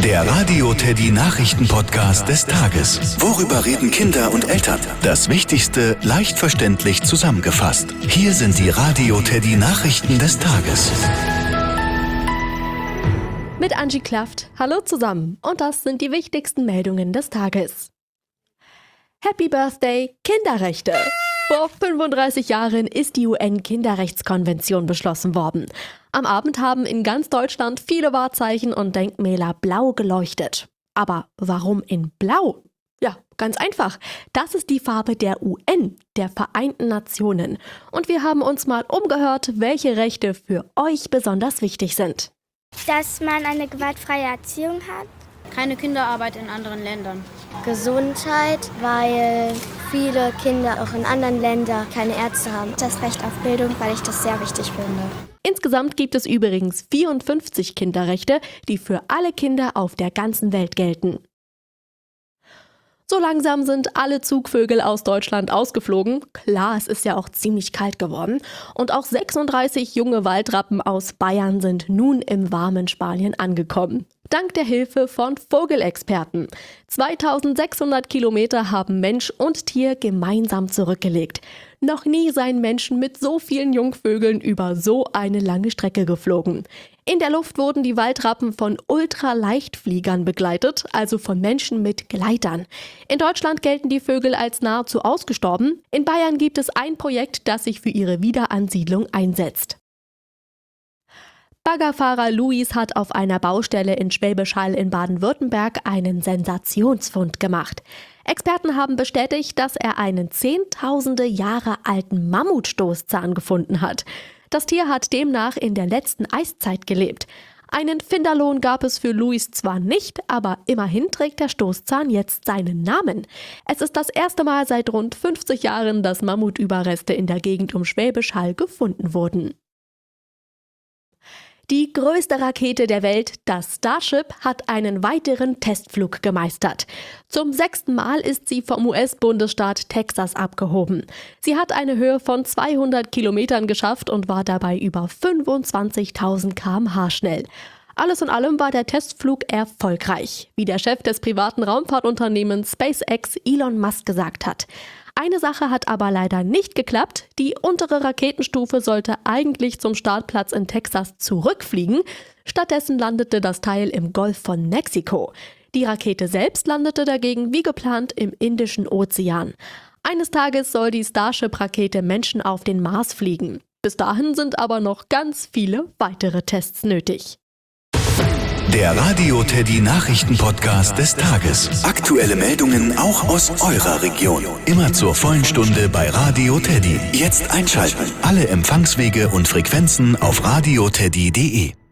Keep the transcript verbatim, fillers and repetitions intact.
Der Radio Teddy Nachrichten-Podcast des Tages. Worüber reden Kinder und Eltern? Das Wichtigste leicht verständlich zusammengefasst. Hier sind die Radio Teddy Nachrichten des Tages. Mit Angie Klaft. Hallo zusammen. Und das sind die wichtigsten Meldungen des Tages. Happy Birthday, Kinderrechte. Vor fünfunddreißig Jahren ist die U N-Kinderrechtskonvention beschlossen worden. Am Abend haben in ganz Deutschland viele Wahrzeichen und Denkmäler blau geleuchtet. Aber warum in Blau? Ja, ganz einfach. Das ist die Farbe der U N, der Vereinten Nationen. Und wir haben uns mal umgehört, welche Rechte für euch besonders wichtig sind. Dass man eine gewaltfreie Erziehung hat. Keine Kinderarbeit in anderen Ländern. Gesundheit, weil viele Kinder auch in anderen Ländern keine Ärzte haben. Das Recht auf Bildung, weil ich das sehr wichtig finde. Insgesamt gibt es übrigens vierundfünfzig Kinderrechte, die für alle Kinder auf der ganzen Welt gelten. So langsam sind alle Zugvögel aus Deutschland ausgeflogen. Klar, es ist ja auch ziemlich kalt geworden. Und auch sechsunddreißig junge Waldrappen aus Bayern sind nun im warmen Spanien angekommen. Dank der Hilfe von Vogelexperten. zweitausendsechshundert Kilometer haben Mensch und Tier gemeinsam zurückgelegt. Noch nie seien Menschen mit so vielen Jungvögeln über so eine lange Strecke geflogen. In der Luft wurden die Waldrappen von Ultraleichtfliegern begleitet, also von Menschen mit Gleitern. In Deutschland gelten die Vögel als nahezu ausgestorben. In Bayern gibt es ein Projekt, das sich für ihre Wiederansiedlung einsetzt. Baggerfahrer Luis hat auf einer Baustelle in Schwäbisch Hall in Baden-Württemberg einen Sensationsfund gemacht. Experten haben bestätigt, dass er einen zehntausende Jahre alten Mammutstoßzahn gefunden hat. Das Tier hat demnach in der letzten Eiszeit gelebt. Einen Finderlohn gab es für Luis zwar nicht, aber immerhin trägt der Stoßzahn jetzt seinen Namen. Es ist das erste Mal seit rund fünfzig Jahren, dass Mammutüberreste in der Gegend um Schwäbisch Hall gefunden wurden. Die größte Rakete der Welt, das Starship, hat einen weiteren Testflug gemeistert. Zum sechsten Mal ist sie vom U S-Bundesstaat Texas abgehoben. Sie hat eine Höhe von zweihundert Kilometern geschafft und war dabei über fünfundzwanzigtausend Kilometer pro Stunde schnell. Alles in allem war der Testflug erfolgreich, wie der Chef des privaten Raumfahrtunternehmens SpaceX Elon Musk gesagt hat. Eine Sache hat aber leider nicht geklappt. Die untere Raketenstufe sollte eigentlich zum Startplatz in Texas zurückfliegen. Stattdessen landete das Teil im Golf von Mexiko. Die Rakete selbst landete dagegen wie geplant im Indischen Ozean. Eines Tages soll die Starship-Rakete Menschen auf den Mars fliegen. Bis dahin sind aber noch ganz viele weitere Tests nötig. Der Radio Teddy Nachrichten-Podcast des Tages. Aktuelle Meldungen auch aus eurer Region. Immer zur vollen Stunde bei Radio Teddy. Jetzt einschalten. Alle Empfangswege und Frequenzen auf radioteddy punkt de.